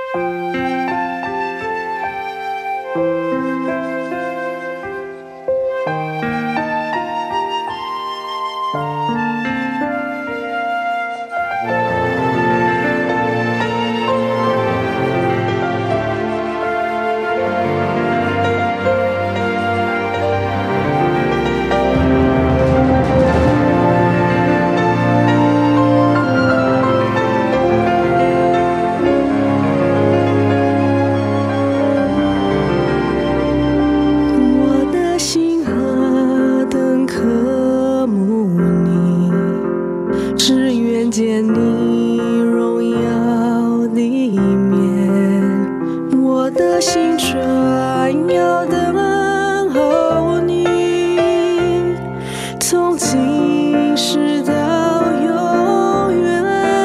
见你荣耀的一面，我的心专要等候你，从今世到永远，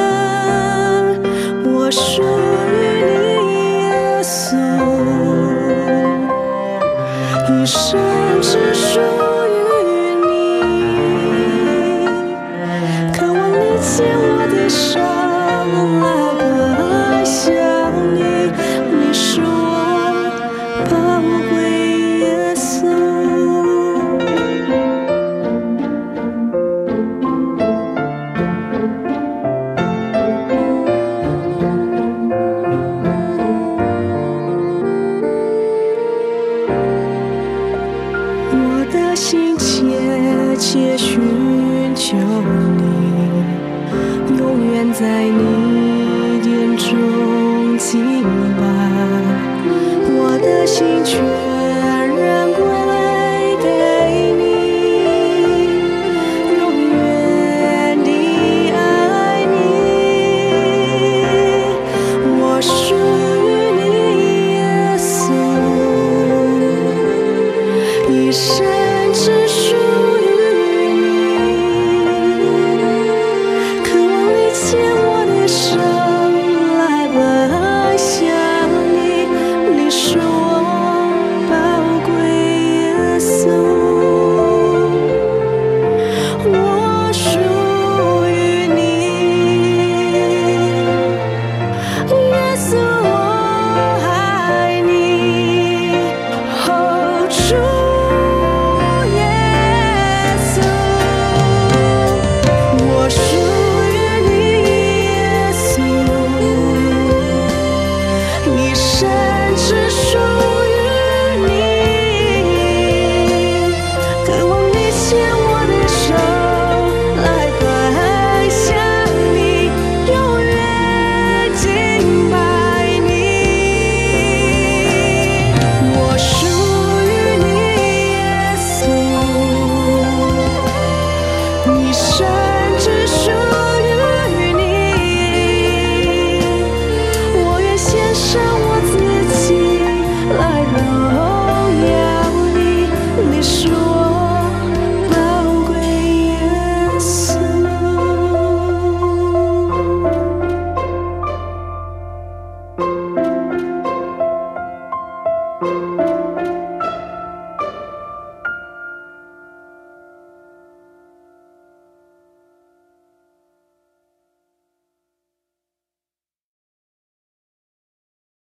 我属于你，耶稣，一生只属于你，渴望你牵我的手来奔向你，你是我宝贵耶稣。我的心切切寻求你，永远在你殿中敬拜，我的心全然归给你，永远地爱你，我属于你，耶稣，一生只属于你，渴望你牵我的手来奔向你，你是我宝贵耶稣，我属于你，耶稣。